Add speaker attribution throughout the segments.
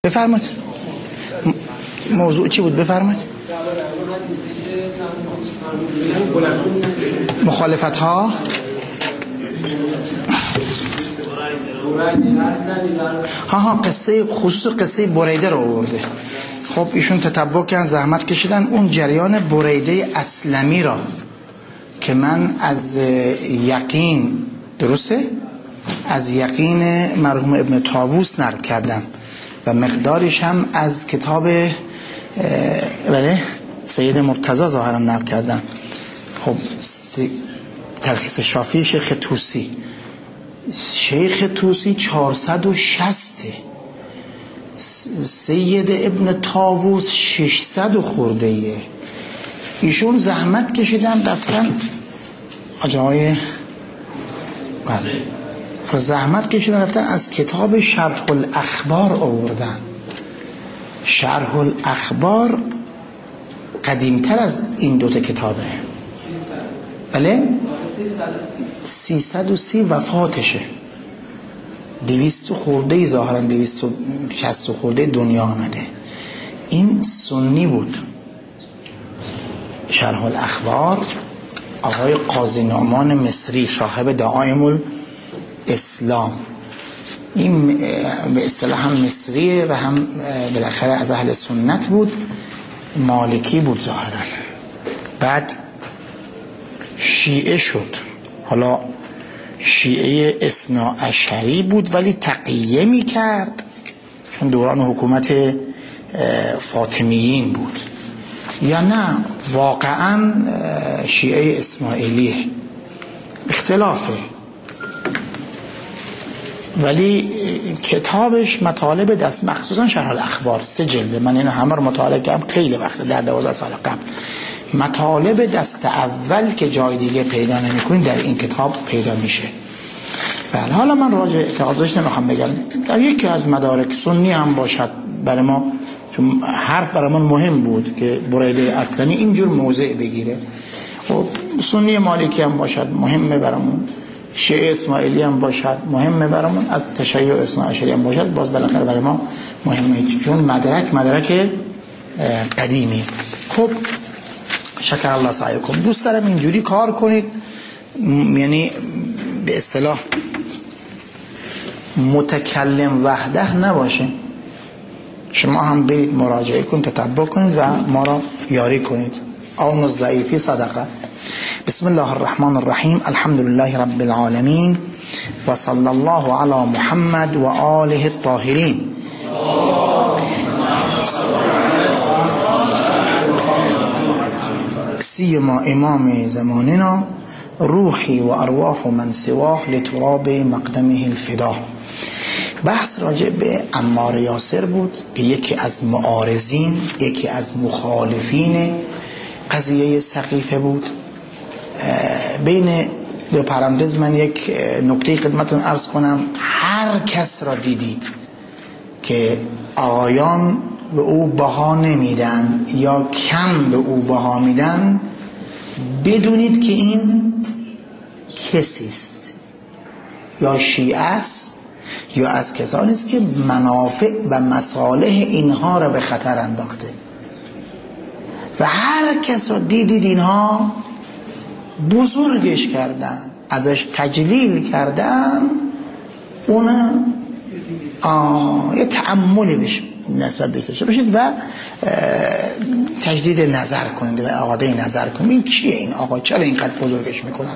Speaker 1: بفرمایید. موضوع چی بود؟ بفرمایید. مخالفت ها. قصه خصوص قصه بریده رو آورده. خب ایشون تتبع کردن، زحمت کشیدن اون جریان بریده اسلمی را که من از یقین، درسته؟ از یقین مرحوم ابن طاووس نقل کردم و مقدارش هم از کتاب بله سید مرتضی ظاهرا نقل کردم. خب تلخیص شافعی شیخ توسی 460، سید ابن طاووس 600 خورده ایه. ایشون زحمت کشیدن رفتن از کتاب شرح الاخبار آوردن. شرح الاخبار قدیمتر از این دوتا کتابه. بله 330 وفاتشه، 200 خورده ظاهرا 260 خورده دنیا آمده. این سنی بود. شرح الاخبار آقای قاضی نعمان مصری صاحب دعائم الاسلام، این به اصطلاح هم مصریه و هم بالاخره از اهل سنت بود، مالکی بود ظاهرا، بعد شیعه شد. حالا شیعه اثناعشری بود ولی تقیه می کرد چون دوران حکومت فاطمیین بود، یا نه واقعا شیعه اسماعیلیه، اختلافه. ولی کتابش مطالب دست، مخصوصا شرح الاخبار 3 جلده، من اینو همه رو مطالعه کردم خیلی وقت، در 12 سال قبل. مطالب دست اول که جای دیگه پیدا نمی‌کنید در این کتاب پیدا میشه. بله حالا من راجع اعتقادش نمیخوام بگم، در یکی از مدارک سنی هم باشد برای ما، چون حرف برامون مهم بود که بریده اسلمی اینجور موضع بگیره. و سنی مالکی هم باشد مهمه برامون، شیعه اسماعیلی هم باشد مهمه برامون، از تشیع اثناعشری هم باشد باز بالاخره برای ما مهمه، چون مدرک قدیمی. خب شکر الله سعیکم. دوست دارم اینجوری کار کنید، یعنی به اصطلاح متکلم وحده نباشه. شما هم برید مراجعه کنید، تتبع کنید و ما را یاری کنید. عون الضعیف صدقه. بسم الله الرحمن الرحیم. الحمد لله رب العالمین و صلی الله علی محمد و آله الطاهرین. سیما امام زماننا روحی و ارواح من سواه لتراب مقدمه الفدا. بحث راجع به عمار یاسر بود که یکی از معارضین، یکی از مخالفین قضیه سقیفه بود. بین دو پرانتز من یک نکته خدمتتون عرض کنم. هر کس را دیدید که آقایان به او بها نمیدن یا کم به او بها میدن، بدونید که این کسی است، یا شیعه است یا از کسانی است که منافع و مصالح اینها را به خطر انداخته. و هر کس را دیدید اینها بزرگش کردن، ازش تجلیل کردن، اون یه تأملی بشه نسبت داشته باشید و تجدید نظر کنید و اعاده نظر کنید. این کیه این آقا؟ چرا اینقدر بزرگش میکنن؟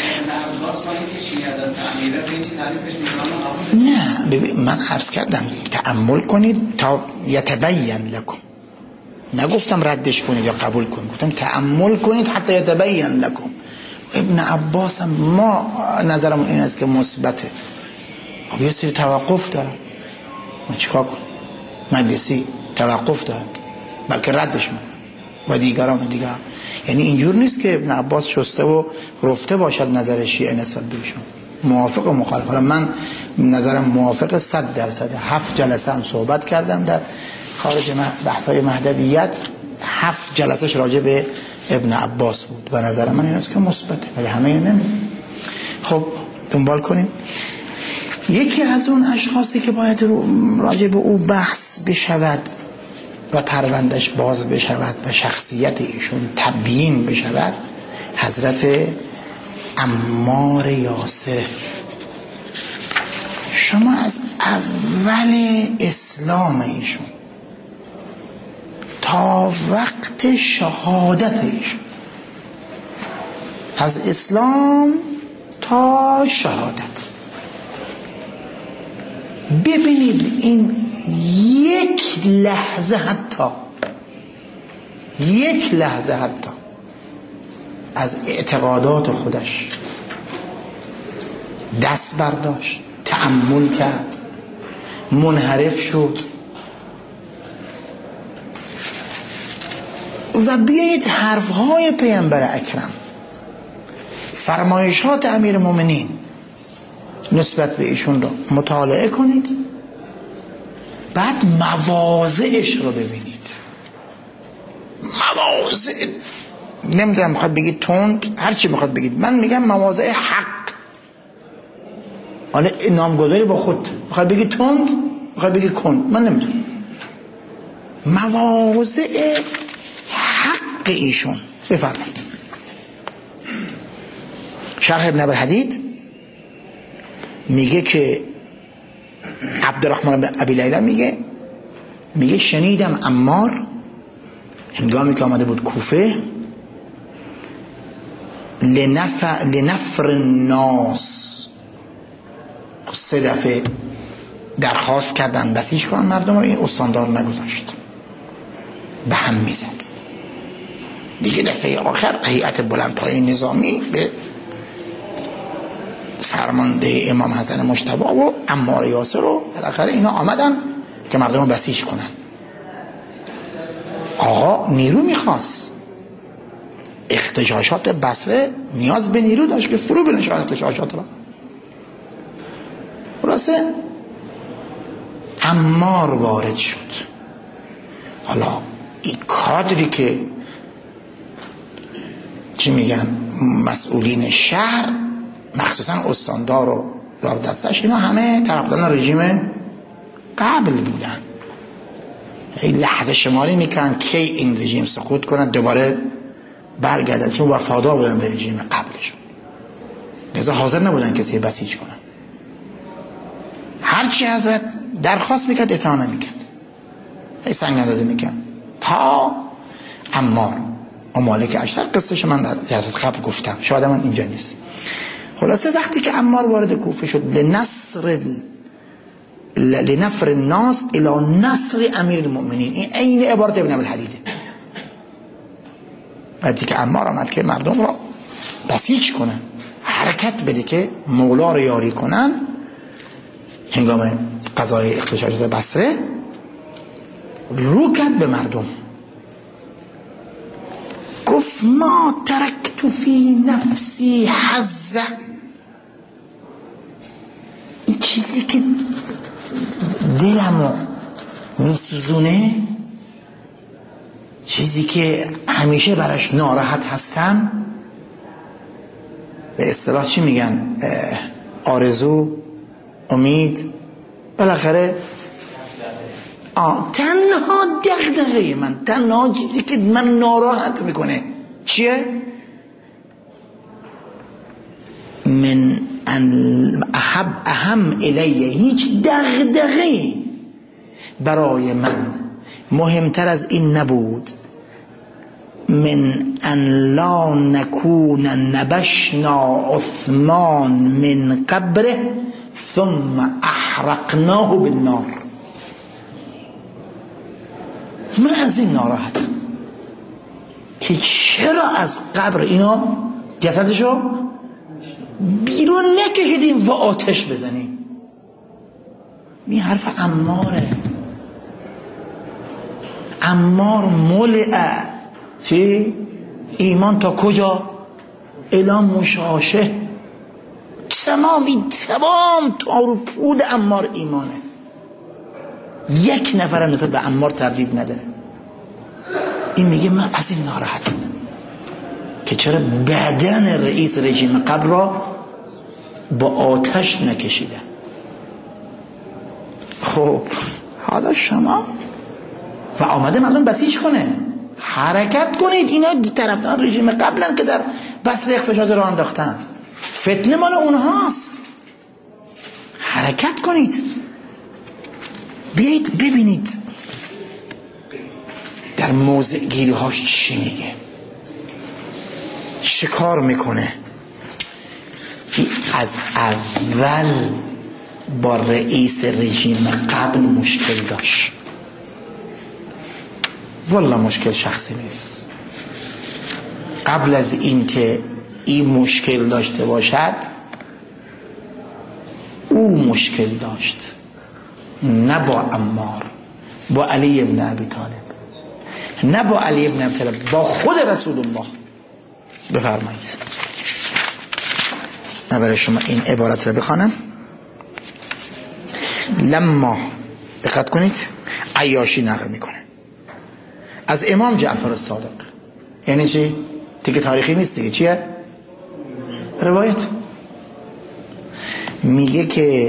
Speaker 1: نه ببین، من عرض کردم تأمل کنید تا یتبین لکم، نگفتم ردش کنید یا قبول کنید، گفتم تأمل کنید حتی یتبین لکم. ابن عباس هم ما نظرمون این است که مثبته، یه سری توقف داره، من چیکار کنم؟ مجلسی توقف دارد بلکه ردش میکنه و دیگران. یعنی اینجور نیست که ابن عباس شسته و رفته باشد نظر شیعه نسبت بهشون، موافق و مخالف. حالا من نظرم موافق 100%. 7 جلسه هم صحبت کردم در خارج بحث‌های مهدویت، 7 جلسهش راجع به ابن عباس بود و نظر من این است که مثبته، ولی همه این نمیده. خب دنبال کنیم. یکی از اون اشخاصی که باید راجع به او بحث بشود و پروندش باز بشود و شخصیت ایشون تبیین بشود حضرت عمار یاسر. شما از اول اسلام ایشون تا وقت شهادت ایشون، از اسلام تا شهادت، ببینید این یک لحظه حتی از اعتقادات خودش دست برداشت، تأمل کرد، منحرف شد. و بیایید حرفهای پیامبر اکرم، فرمایشات امیرالمومنین نسبت به ایشون رو مطالعه کنید، بعد مواضعش رو ببینید. مواضع، نمیدونم میخواد بگید تند، هرچی میخواد بگید، من میگم مواضع حق. حالا نامگذاری با خود، میخواد بگید تند، میخواد بگید کند، من نمیدونم. مواضع حق ایشون بفرمایید. شرح ابن ابی‌الحدید میگه که عبدالرحمن بن ابی لیلی میگه شنیدم عمار هنگامی که آمده بود کوفه لنفر الناس، 3 دفعه درخواست کردن بسیج کنن مردم رو، این استاندار نگذاشت، به هم میزد. دیگه دفعه آخر هیئت بلندپایه نظامی به فرمانده امام حسن مجتبی و عمار یاسر رو بالاخره اینا آمدن که مردم رو بسیج کنن. آقا نیرو میخواست، اغتشاشات بصره نیاز به نیرو داشت که فرو بنشان اغتشاشات را. خلاصه عمار وارد شد. حالا این کادری که چی میگن مسئولین شهر، مخصوصا استاندار و دار دستش، اینا همه طرفداران رژیم قبل بودن. این لحظه شماری میکنن کی این رژیم سقوط کنن دوباره برگردن، چون وفادار بودن به رژیم قبلشون، لذا حاضر نبودن کسی بسیج کنن. هرچی حضرت درخواست میکرد اطاعت نمیکرد، سنگ اندازی میکرد تا عمار و مالک اشتر. قصهش من در جلسات قبل گفتم، شاید من اینجا نیست. خلاصه وقتی که عمار وارد کوفه شد، لنفر الناس الى نصر امیر المؤمنین، این عین عبارت ابن ابی‌الحدیده. وقتی که عمار آمد که مردم را بسیج کنن، حرکت بده که مولا را یاری کنن هنگام قضای اغتشاشات بصره، رو کرد به مردم، گفت ما ترکت فی نفسی حظه، این چیزی که دلمو میسوزونه، چیزی که همیشه براش ناراحت هستم، به اصطلاح چی میگن، آرزو، امید، بالاخره تنها دغدغه من، تنها چیزی که من ناراحت میکنه چیه؟ من اهم الیه، هیچ دغدغه برای من مهمتر از این نبود، من ان لا نکون نبشنا عثمان من قبره ثم احرقناه بالنار. من از این ناراحتم که چرا از قبر اینا جسدشو بیرون نکشیدیم و آتش بزنیم. این حرف عماره. عمار ملعه چی؟ ایمان تا کجا؟ الان مشاشه، تمام تا پود عمار ایمانه. یک نفر نسبت به عمار تردید نداره. این میگه من از این ناراحتم که چرا بدن رئیس رژیم قبل را با آتش نکشیدن. خب حالا شما و آمده مردم بسیج کنه، حرکت کنید. اینا طرفدار رژیم قبلن که در بسر اغتشاش را انداختن، فتنه مال اونهاست. حرکت کنید، بیایید ببینید در موضع گیری هاش چی میگه، چه کار میکنه. از اول با رئیس رژیم قبل مشکل داشت، والله مشکل شخصی نیست. قبل از این که این مشکل داشته باشد او مشکل داشت، نه با عمار، با علی ابن ابی طالب، نه با علی ابن ابی طالب، با خود رسول الله. بفرمایید. من برای شما این عبارت را بخوانم. لما، دقت کنید، عیاشی نقل میکنه از امام جعفر الصادق. یعنی چی؟ دیگه تاریخی نیست دیگه، چیه؟ روایت. میگه که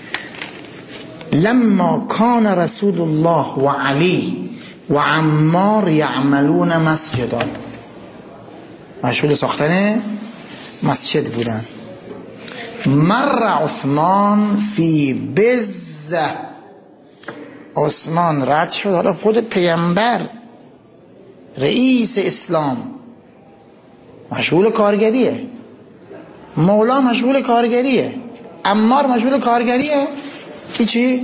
Speaker 1: لما کان رسول الله و علی و عمار یعملون مسجدا، مشغول ساختن مسجد بودن. مر عثمان فی بزه، عثمان رد شد. حالا خود پیامبر رئیس اسلام مشغول کارگریه، مولا مشغول کارگریه، عمار مشغول کارگریه. کی چی؟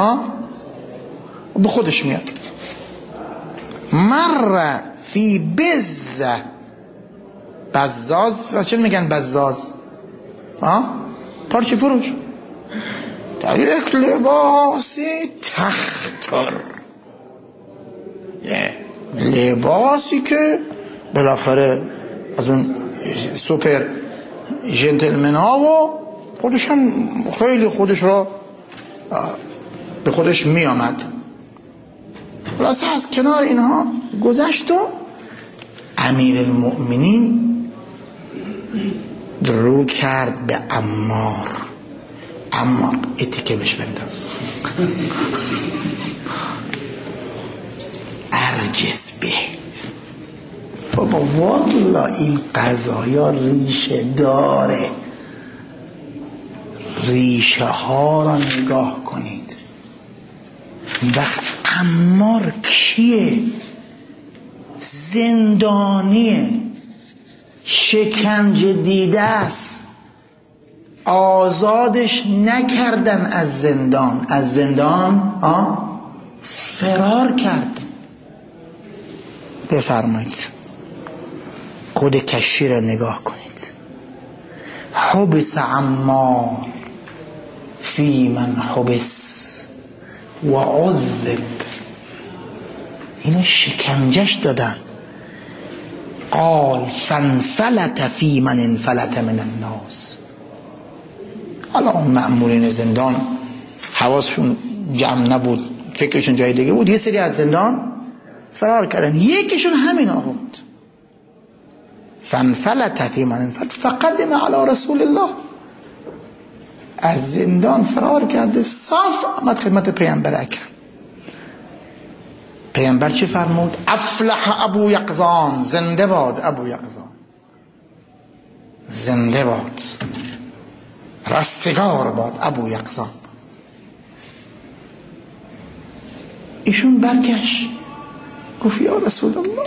Speaker 1: به خودش میاد. مر فی بزه، بزاز را چه میگن؟ بزاز پارچه فروش، در یک لباسی تختر، لباسی که بالاخره از اون سوپر جنتلمن ها و خودش هم خیلی خودش را به خودش می آمد. خلاصه از کنار اینها گذشت و امیر المؤمنین رو کرد به عمار. عمار اتیکه بهش بنداز، ارجز به بابا، والله این قضایا ریشه داره. ریشه ها را نگاه کنید. وقت عمار کیه؟ زندانیه، شکنجه دیده است، آزادش نکردن از زندان. از زندان فرار کرد. بفرمایید خود کشی را نگاه کنید. حبس عمار فی من حبس و عذب، اینا شکنجش دادن. قال فانفلت فی من انفلت من الناس. حالا اون مأمورین زندان حواسشون جمع نبود، فکرشون جای دیگه بود، یه سری از زندان فرار کردن. یکیشون همین آقا بود. فانفلت فی من انفلت فقدم علی رسول الله، از زندان فرار کرده، صاف آمد خدمت پیامبر اکرم. پیامبر چه فرمود؟ افلح ابو یقظان، زنده باد ابو یقظان، زنده باد، رستگار باد ابو یقظان. ایشون برگشت گفت یا رسول الله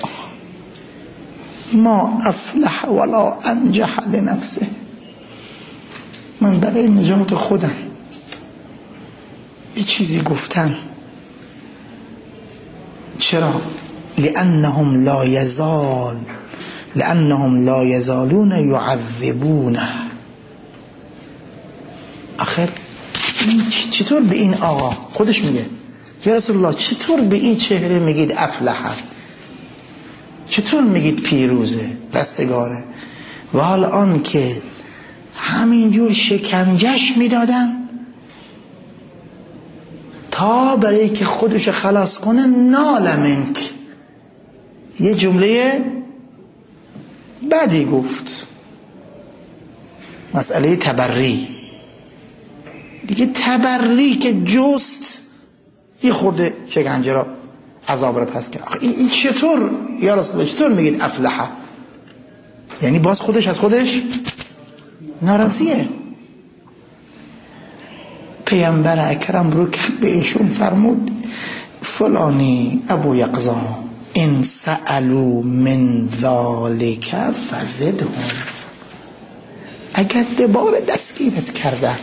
Speaker 1: ما افلح ولا انجح لنفسه، من برای نجات خودم یه چیزی گفتم. چرا؟ لأنهم لا یزالون یعذبونه. آخر چطور به این آقا، خودش میگه یا رسول الله چطور به این چهره میگید افلحه، چطور میگید پیروزه، رستگاره، و حال آن که همینجور شکنجش میدادن تا برای که خودش خلاص کنه. نالمنک، یه جمله بعدی گفت، مسئله تبری دیگه. تبری که جست یه خورده شکنجه را عذاب را پس کرد. این چطور یا رسول الله چطور میگید افلحه؟ یعنی باز خودش از خودش ناراضیه. پیامبر اکرم رو کرد به ایشون فرمود فلانی ابو یقظان ان سألوا من ذالک فزدهم، اگر دوباره دستگیرت کردن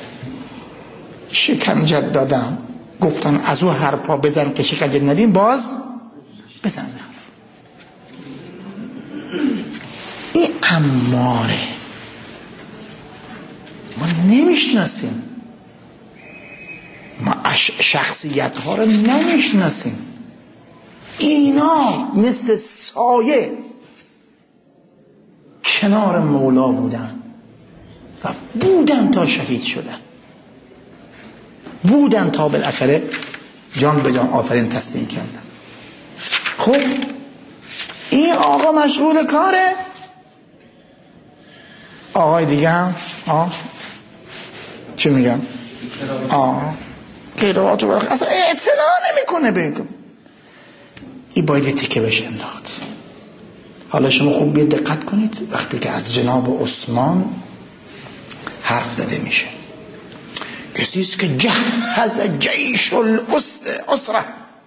Speaker 1: شکنجت دادن گفتن از او حرفا بزن که شکنجت ندیم باز بزن از حرف. این عماره ما نمیشناسیم، ما شخصیت ها رو نمیشناسیم. اینا مثل سایه کنار مولا بودن و بودن تا شهید شدن، بودن تا بالاخره جان به جان آفرین تسلیم کردن. خب این آقا مشغول کاره، آقای دیگه هم چی میگم قیروات رو اصلا اعتنا نمیکنه بگم این باید یه تیکه بشه انداخت. حالا شما خوب بیاد دقت کنید وقتی که از جناب عثمان حرف زده میشه، کسیست که جهز جیش الاسره،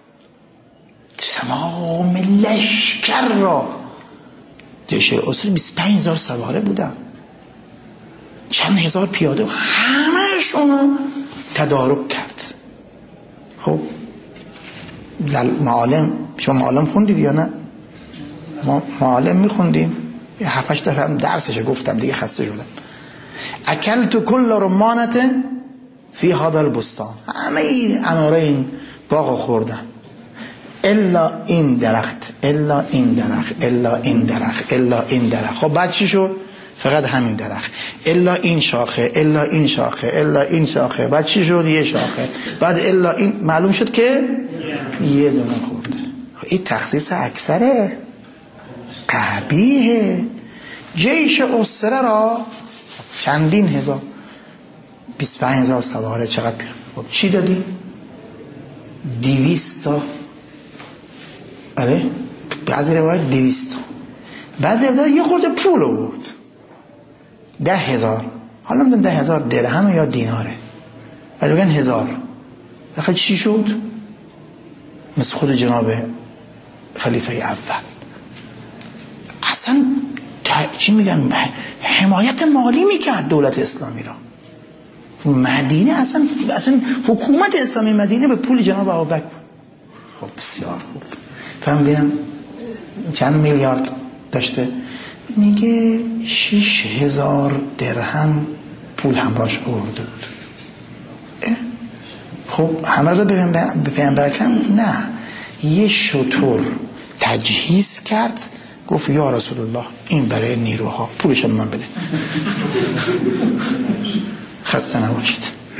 Speaker 1: تمام لشکر را، جیش الاسره 25,000 سواره بودن، چند هزار پیاده، همه‌شون تدارک کرد. خب در معالم، شما معالم خوندید یا نه؟ ما معالم میخوندیم 7-8 دفعه هم درسش گفتم دیگه خسته شدم. اکلت کل رمانت فی هذا البستان، همه این اناره این باغ خوردم الا این درخت، الا این درخت، الا این درخت، الا این درخت. خب بعد چی شد؟ فقط همین درخت. الا این شاخه، الا این شاخه، الا این شاخه. بعد چی شد؟ یه شاخه. بعد الا این، معلوم شد که یه دونه خورده. این تخصیص اکثره، قبیه. جیش اسره را چندین هزار، 25,000 سواره چقدر بیان. خب چی دادی؟ 200 تا، آره بعضی روایت 200 تا. بعد یه خورده پول آورد 10,000. حالا میدونم 10,000 درهم یا دیناره، بعد بگن 1000. آخه چی شد؟ مثل خود جناب خلیفه اول اصلا چی میگن حمایت مالی میکرد دولت اسلامی را. مدینه اصلا حکومت اسلامی مدینه به پول جناب ابوبکر. خب بسیار خوب. فهمیدم چند میلیارد داشته؟ میگه 6,000 درهم پول همراهش آورده بود. خب همه رو به پیامبر کردن؟ نه، یه شتر تجهیز کرد، گفت یا رسول الله این برای نیروها، پولش من بده. خسته نباشید.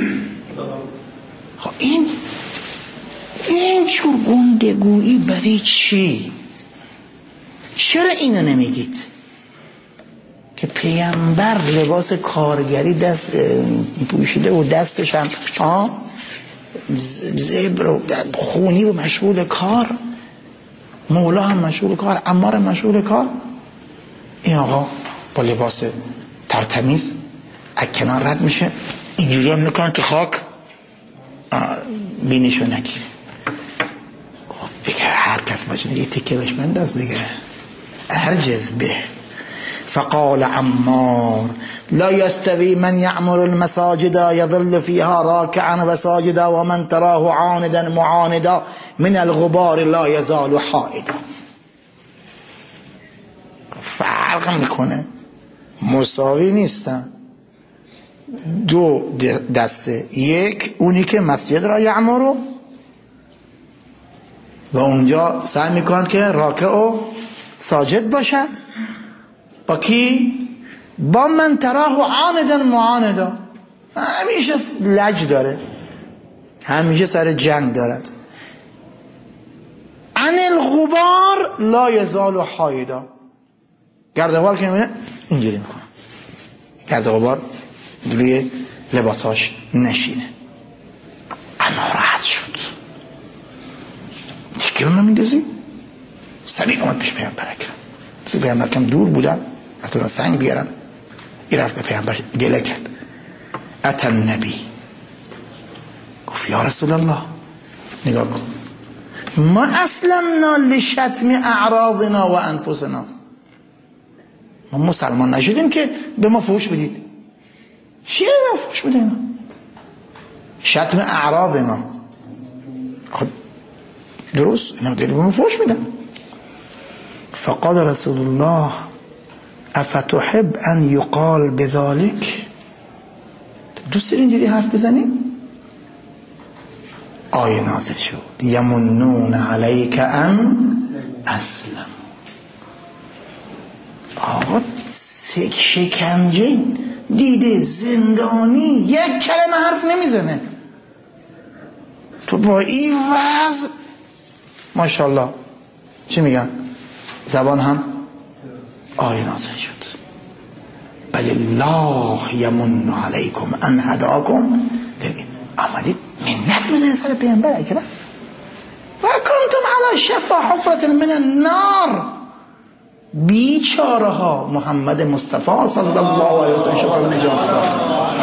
Speaker 1: خب این چور گندگویی برای چی؟ چرا اینو نمیگید که پیامبر لباس کارگری دست پوشیده و دستش هم زبر و خونی و مشغول کار، مولا هم مشغول کار، عمار هم مشغول کار، این آقا با لباس ترتمیز از کنار رد میشه، اینجوری هم میکنن که خاک بینیشو نگیره. خب بگه هر کس باشه یه تیکه بهش بنداز دیگه، ارجز به. فقال عمار لا يستوي من يعمر المساجد يظل فيها راكعا وساجدا ومن تراه عاندا معاندا من الغبار لا يزال حائدا. فرق میکنه، مساوی نیستن. دو دسته، یک اونی که مسجد را یعمرو و اونجا سعی میکنن که راکع و ساجد باشد، با کی؟ با من تراه عاندا معاندا، همیشه لج داره، همیشه سر جنگ دارد. عن الغبار لا یزال حایدا، گردغبار که میبینه اینجوری میکنه، گردغبار روی لباساش نشینه. اما راحت شد. که من میندازی؟ سریع اومد پیش پیامبر اکرم. پیامبر کم دور بودن، حتی سنگ بیارن. این رفت به پیامبر گله کرد. اتى النبی، گفت یا رسول الله نگاه کن، ما اسلمنا لشتم اعراضنا و انفسنا، ما مسلمان نشدیم که به ما فحش بدید. چیه به ما فحش بدید؟ شتم اعراضنا، خب درست اینا داری به ما فحش میدن. فقال رسول الله افتحب ان یقال بذلك، دوست داری اینجوری حرف بزنی؟ آیه نازل شد یمنون علیک ان اسلم. آقا شکنجه دیده، زندانی، یک کلمه حرف نمیزنه، تو با این وضع ماشاءالله چی میگن زبان هم آیه نازل شد بل الله یمن علیکم ان هداکم. آمدید منت میزنید سر پیامبر اکرم و کنتم علی شفا حفرة من النار. بیچاره ها محمد مصطفی صلی الله علیه و سلم شفا نجات داد.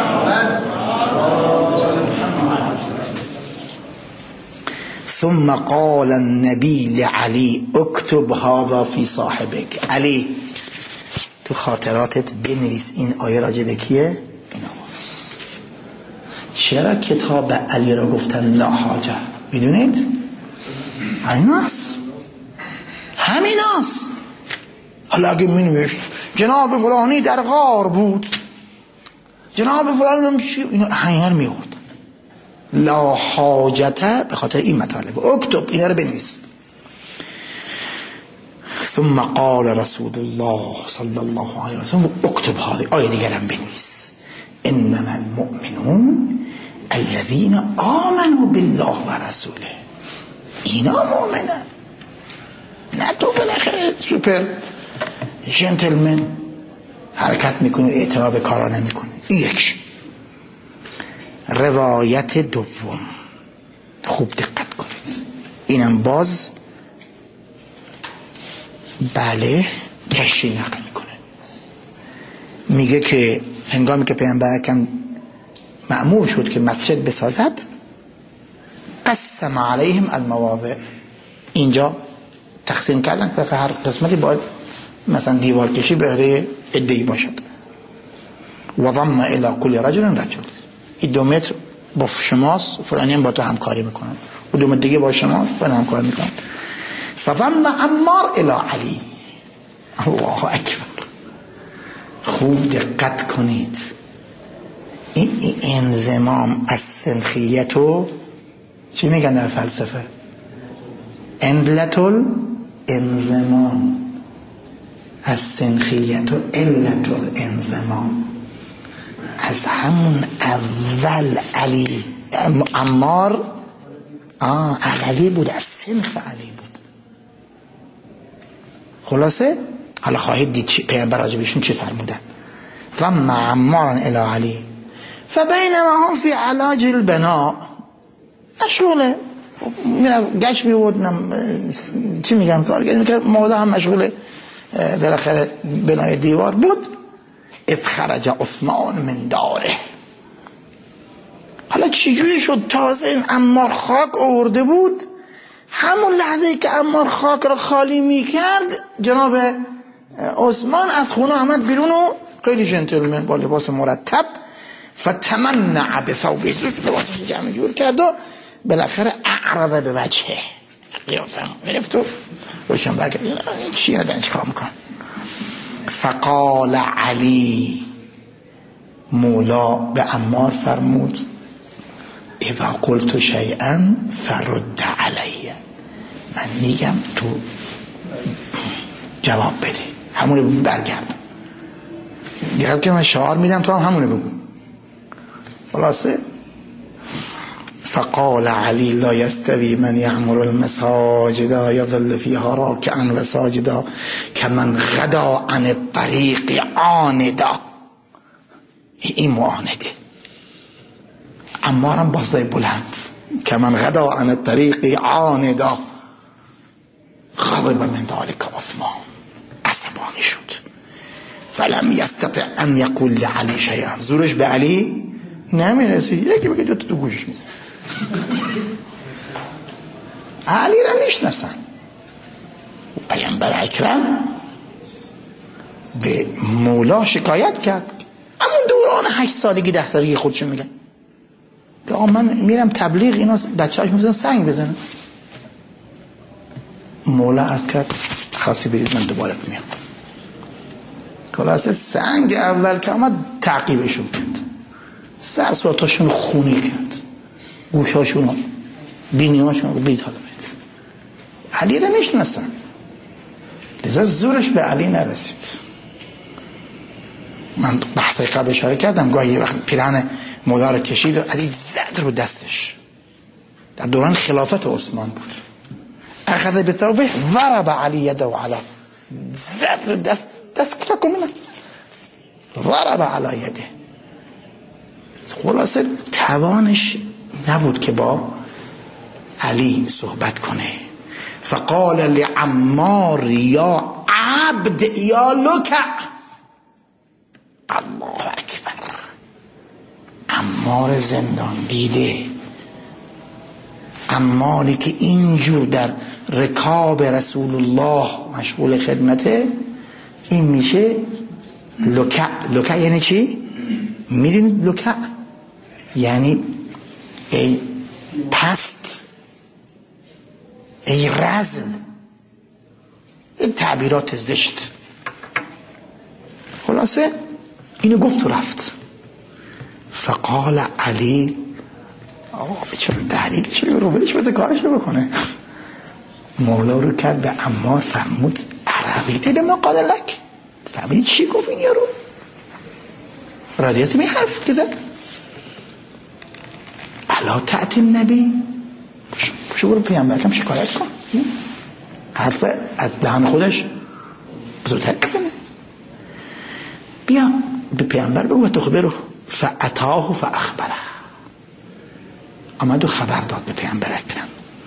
Speaker 1: ثم قال النبی لعلی اکتب هذا فی صاحبک، علی تو خاطراتت بنویس این آیه راجع به کیه؟ این آواز. چرا کتاب علی را گفتن لا حاجه؟ میدونید؟ همیناست. حالا اگه مینوشت جناب فلانی در غار بود، جناب فلانی هم چی؟ اینو هنگر میورد. لا حاجته به خاطر این مطالب. اکتب اینا رو بنویس. ثم قال رسول الله صلی الله علیه و سلم اکتب هذه آیه دیگرم بنویس انما المؤمنون الذين آمنوا بالله و رسوله. اینا مؤمنن، نه تو بالاخره سوپر جنتلمن حرکت میکنی اعتنا به کارا نمیکنی. یک. روایت دوم خوب دقت کنید، اینم باز بله کشی نقل میکنه، میگه که هنگامی که پیامبر اکرم مأمور شد که مسجد بسازد قسم علیهم المواضع، اینجا تقسیم کردن که هر قسمتی باید مثلا دیوار کشی به عده‌ای باشد. و ضم الی کل رجل رجل، این 2 متر با شماست، فلانی هم با تو همکاری میکنن، و 2 متر دیگه با شماست فلانی همکاری میکنن. فضم عمار الی علی. الله اکبر. خوب دقت کنید، این انضمام از سنخیتو چی میگن در فلسفه؟ علت الانضمام از سنخیتو علت الانضمام. از همون اول علی عمار علی بود، از سنخ علی بود. خلاصه حالا خواهید دید پیامبر راجع بهشون چی فرمودن. ضم عمارا الی علی فبینما هم فی علاج البناء، مشغوله میرم گشت میبودنم چی میگم کارگری میکرد، مولا هم مشغوله بالاخره بنای دیوار بود. اذ خرج عثمان من داره. حالا چجوری شد؟ تازه این عمار خاک آورده بود، همون لحظه که عمار خاک را خالی میکرد جناب عثمان از خونه آمد بیرون و خیلی جنتلمن با لباس مرتب فتمنع بثوبه، لباسش جمع جور کرد و بالاخره اعرض به وجهه، گرفت و روشن برگرد چی ندن چیکار میکن. فقال علی، مولا به عمار فرمود اذا قلت شیئا فرد علیه، من میگم تو جواب بده، همونه برگرد. دیگه که من شعار میدم تو هم همونه بگو. خلاصه فقال علی لا يستوي من يعمر المساجد يظل فيها راكعا وساجدا كمن غدا عن الطريق عاندا. این معانده عمارم بازای بلند، كمن غدا عن الطريق عاندا، فغضب من ذلك عثمان، عصبانی شد. فلم یستطع ان یقول لعلی شیئا، زورش به علی نمیرسید یکی بگه دوتا تو گوشش میزن. علی را میشناسن. پیامبر اکرم به مولا شکایت کرد، همون دوران 8 سالگی 10 سالگی خودشون میگن که آقا من میرم تبلیغ، اینا بچه‌هاش میزنن سنگ بزنن. مولا عرض کرد خاصی برید من دوباره میام. خلاصه سنگ اول که آمد تعقیبشون کرد، سر صورتاشون خونی کرد، گوشاشون بینیاشون بید. حالا بید علی رو میشناسن، لذا زورش به علی نرسید. من بحثای قبل اشاره کردم گاهی وقت پیرهن مولا رو کشید و علی زد رو دستش، در دوران خلافت عثمان بود. اخذ بثوبه ضرب علی یده علی، زد رو دست کتا کنه، ضرب علی یده. خلاصه توانش نبود که با علی صحبت کنه. فقال لعمار یا عبد یا لکع. الله اکبر. عمار زندان دیده، عماری که اینجور در رکاب رسول الله مشغول خدمته، این میشه لکع. لکع یعنی چی؟ میدونید لکع یعنی ای پست، ای رزل، این تعبیرات زشت. خلاصه اینو گفت و رفت. فقال علی آقا چرا تحریک چرا رو بدش بذار کارشو بکنه. مولا رو کرد به عمار، فرمود عربیته به ما قال لک، فهمیدی چی گفت این یارو؟ راضی هستی به حرف که زد؟ الا تأتی النبی، پشو برو پیامبر کم شکایت کن. حرف از دهن خودش بزرگتر بزنه. بیا به پیامبر بگو تخبره. فاتاه فاخبره، آمد و خبر داد به پیامبر اکرم.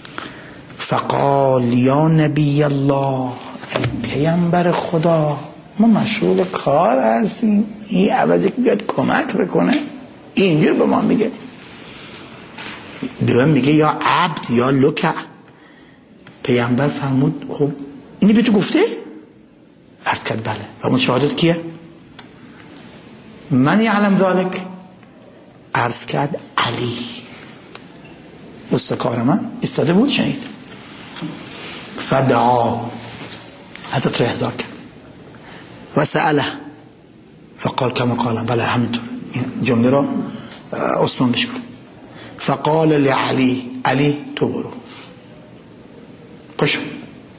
Speaker 1: فقال یا نبی الله، پیامبر خدا ما مشغول کار هستیم، این عوضی که بیاد کمک بکنه اینجور به ما میگه. به من میگه یا عبد یا لکع. پیامبر فرمود خب اینی به تو گفته؟ عرض کرد بله. فرمود شهادت کیه؟ من یعلم ذالک. عرض کرد علی. استکار من استاده بود شنید. فدعا، حضرت را احضار کرد و سأله فقال کما قال، بله همینطور. جمله را عثمان بشکن. فقال لعلی، علی تو برو، پشو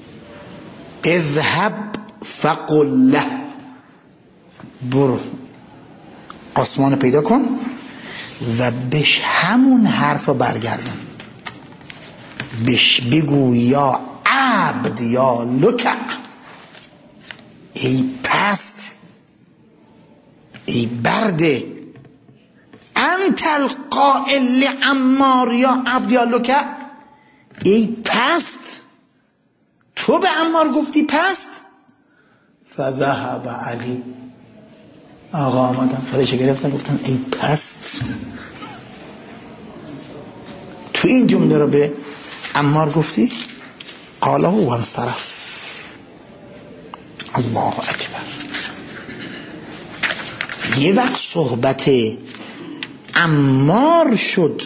Speaker 1: اذهب فقل له، برو عثمان پیدا کن و بش همون حرف برگردن، بش بگو یا عبد یا لکع، ای پست، ای برده، انت القائل لعمار یا عبد یا لکع، ای پست، تو به عمار گفتی پست. فذهب علی، آقا آمدن خودش گرفتن گفتن ای پست. تو این جمله رو به عمار گفتی؟ قاله و انصرف. الله اکبر. یه وقت صحبت عمار شد،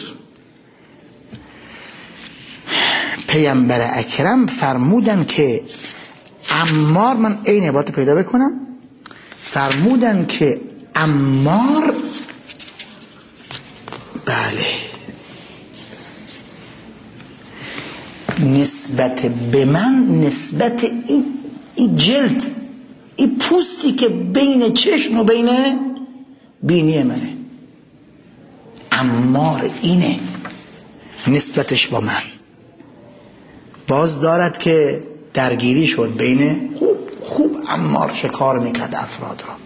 Speaker 1: پیامبر اکرم فرمودن که عمار، من این عبارت پیدا بکنم، فرمودن که عمار، بله، نسبت به من، نسبت این جلد، این پوستی که بین چشم و بین بینی منه، عمار اینه نسبتش با من. باز دارد که درگیری شد بین، خوب عمار شکار میکرد افراد را.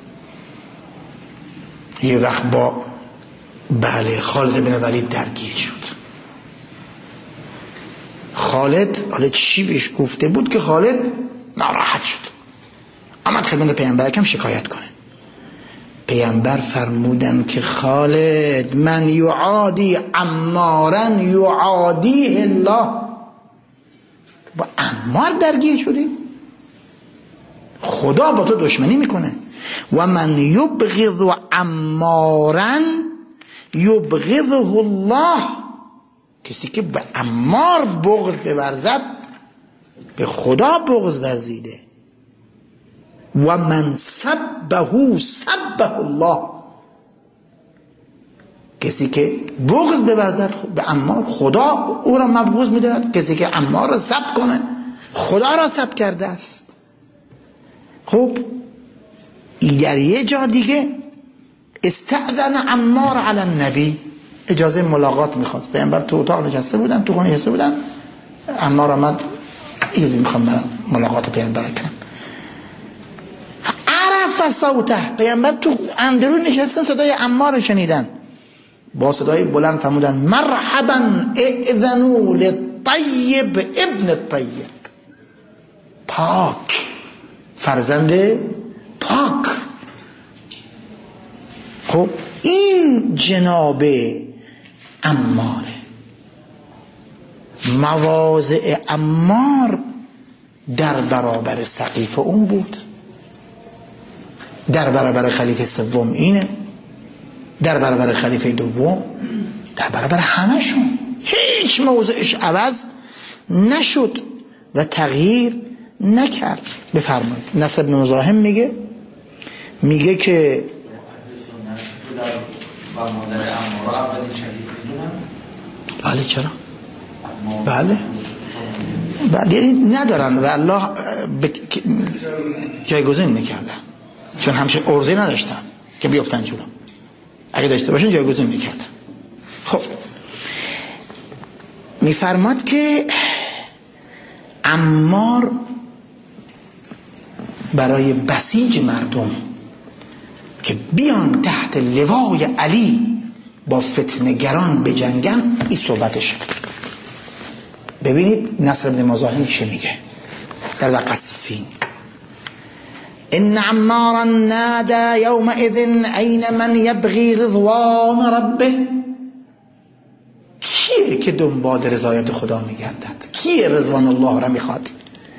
Speaker 1: یه وقت با بله خالد بن ولید درگیری شد. خالد حالا چی بهش گفته بود که خالد ناراحت شد، آمد خدمت پیامبر کم شکایت کنه. پیامبر فرمودن که خالد من یعادی عمارا یعادیه الله، با عمار درگیر شدی، خدا با تو دشمنی میکنه. و من یبغض عمارا یبغضه الله، کسی که به عمار بغض بورزد به خدا بغض ورزیده. و من سبه سبه الله، کسی که بغض بورزد به عمار خدا او را مبغوض می‌دارد. کسی که عمار را سب کنه خدا را سب کرده است. خب در یه جا دیگه استأذن عمار علی النبی، اجازه ملاقات میخواست. پیامبر تو اتاق نشسته بودن، تو خونه نشسته بودن، عمار آمد اجازه میخوام برم ملاقات پیامبر کنم. عرف صوته، پیامبر تو اندرون نشستن، صدای عمار رو شنیدن، با صدای بلند فرمودن مرحبا اذنوا للطیب ابن الطیب، پاک، فرزند پاک. خب این جناب عماره، مواضع عمار در برابر سقیف اون بود، در برابر خلیفه سوم اینه، در برابر خلیفه دوم، در برابر همشون هیچ موضعش عوض نشد و تغییر نکرد. بفرمایید. نصر بن مزاحم میگه که بله چرا؟ بله یعنی ندارن و الله جایگزین میکردن، چون همشه ارزه نداشتن که بیفتن جلو، اگه داشته باشن جایگزین میکردن. خب میفرماد که عمار برای بسیج مردم که بیان تحت لوای علی با فتنه‌گران بجنگن، این صحبتش. ببینید نصر بن مزاحم چه میگه در قصفین: ان عمارا نادى يومئذ اين من يبغي رضوان ربه. کیه که دنبال رضایت خدا میگردد؟ کیه رضوان الله را میخواد؟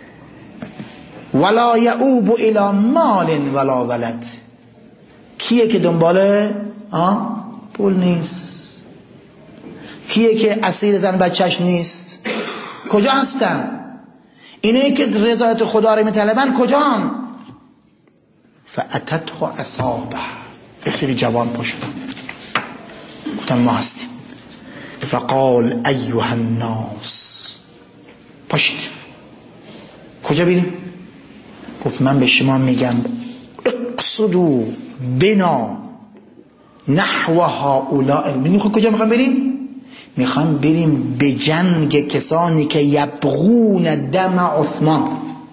Speaker 1: ولا يعوب الى مال ولا ولد. کیه که دنبال پول نیست؟ کیه که اسیر زن بچهش نیست؟ کجا هستن؟ اینه که رضایت خدا را میطلبن کجان؟ فاتته اصابه. اخیری جوان پاشدن گفتن ما هستیم. فقال ایها الناس، پاشید کجا بریم؟ گفت من به شما میگم اقصدوا بنا نحو هؤلاء. ببینید کجا میخوام بریم؟ میخوام بریم به جنگ کسانی که یبغون دم عثمان.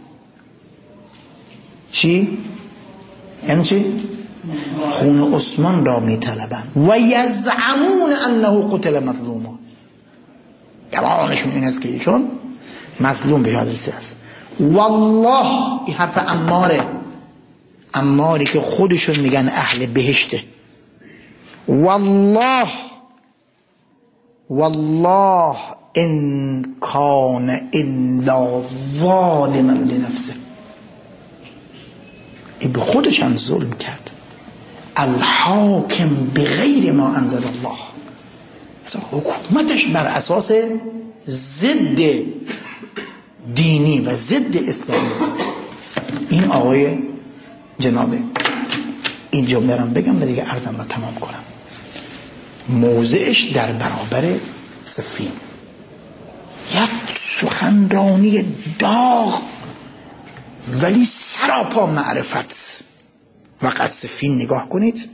Speaker 1: چی؟ یعنی چی؟ خون عثمان را میطلبند و یزعمون انه قتل مظلوما. گمانشون این است که ایشون مظلوم به یاد رسیده است. والله، این حرف عماره، عماری که خودشون میگن اهل بهشته. والله والله ان کان الا ظالما لنفسه. این به خودش هم ظلم کرد. الحاکم بغیر ما انزل الله، حکومتش بر اساس ضد دینی و ضد اسلامی. این آقای جنابه، این جمله رو بگم و دیگه عرضم رو تمام کنم. موضعش در برابر صفین، یک سخنرانی داغ ولی سراپا معرفت. وقت صفین نگاه کنید: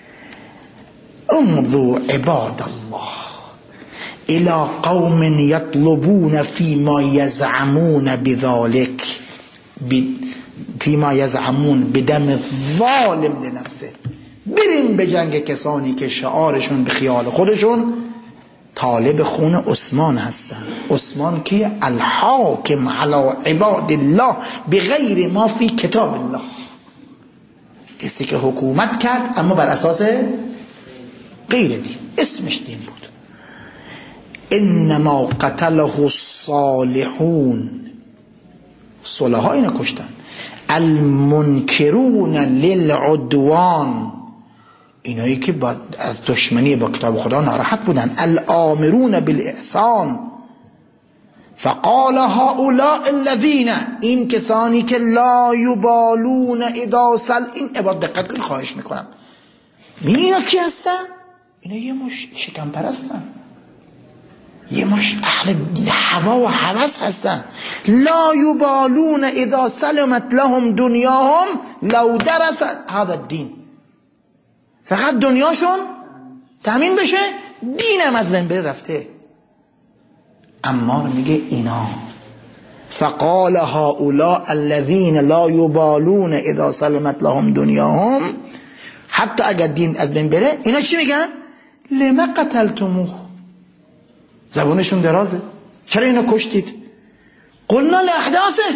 Speaker 1: انظروا عباد الله الى قوم یطلبون فيما یزعمون بذلك فيما یزعمون بدم الظالم لنفسه. بریم به جنگ کسانی که شعارشون به خیال خودشون طالب خون عثمان هستن. عثمان که الحاکم علی عباد الله بغیر ما فی کتاب الله، کسی که حکومت کرد اما بر اساس غیر دین، اسمش دین بود. انما قتله الصالحون، صلحا اینو کشتن. المنکرون للعدوان، اینایی که از دشمنی با کتاب خدا ناراحت بودن. الامرون بالاحسان. فقال هؤلاء الذین، این کسانی که لا یبالون اذا سل، این عباد دقت کنید خواهش میکنم، اینا کی هستن؟ اینا یه مش شکم پرستن، یه مش اهل هوا و هوس هستن. لا یبالون اذا سلمت لهم دنیاهم لو درس هذا الدین، فقط دنیاشون تامین بشه، دینم از بین بره رفته. عمار میگه اینا فقال هؤلاء الذين لا يبالون اذا سلمت لهم دنیاهم، حتی اگر دین از بین بره اینا چی میگن؟ لما قتلتموه، زبونشون درازه، چرا اینو کشتید؟ قلنا لاحداثه،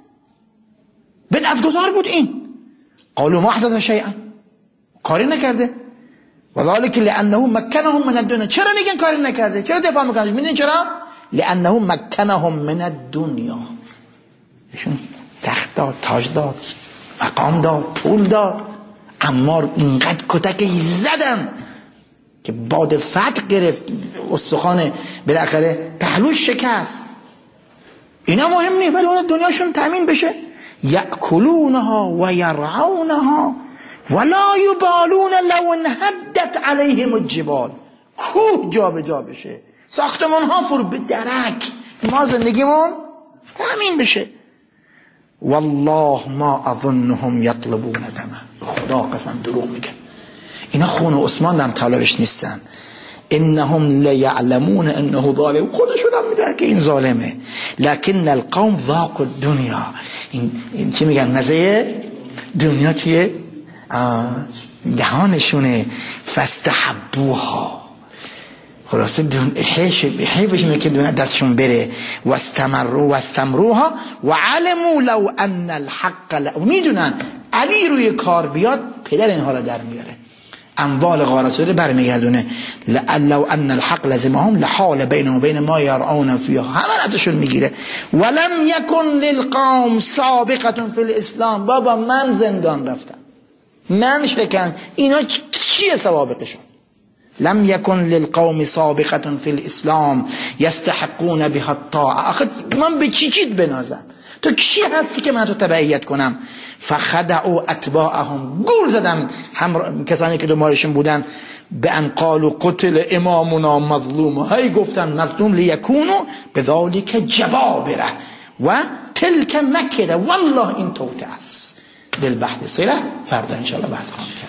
Speaker 1: بدعت گذار بود این. قالوا ما احدث شیئا، کاری نکرده. وذلك لانه مكنهم من الدنيا، چرا میگن کاری نکرده؟ چرا دفاع میکنن؟ میدونین چرا؟ لانه مكنهم من الدنيا، ایشون تخت داد، تاج داد، مقام داد، پول داد. عمار اینقدر کتکی زدن که باد فتح گرفت، استخوان بالاخره پهلوش شکست. اینا مهم نیست، ولی اون دنیاشون تامین بشه. یأکلونها و یرعونها ولا یبالون لو انهدت علیهم الجبال، کوه جا به جا بشه، ساختمان ها فرو به درک، ما زندگیمون تامین بشه. والله ما اظنهم یطلبون دمه، خدا قسم دروغ میگن، اینا خون عثمان هم طالبش نیستن. انهم لیعلمون انه ظالم، خودشون هم میدونن که این ظالمه. لکن القوم ذاق الدنیا، این چی میگن؟ مزه دنیا چیه؟ دهانشونه. فاستحبوها، خلاصه حیفشونه که دنیا دستشون بره. واستمروها وعلموا لو ان الحق میدونن علی روی کار بیاد پدر اینها را در میاره، اموال غارت شده برمیگردونه. لو ان الحق لزمهم لحال بینهم و بین ما یرعون فیها، همه ازشون میگیره. ولم یکن للقوم سابقه فی الاسلام، بابا من زندان رفتم، من شکن، اینا چیه سوابقشون؟ لم یکن للقوم سابقه فی الاسلام یستحقون بها الطاعه، آخه من به چیت بنازم؟ تو کی هستی که من تو تبعیت کنم؟ فخدعوا اتباعهم، گول زدم کسانی که دنبالشون بودن. به ان قالوا قتل امامنا مظلوم، هی گفتن مظلوم، لیکونوا بذلک جبابره و تلک مکده. والله این توته است. دل بحث سیره فردا انشاءالله بحث خواهم کرد.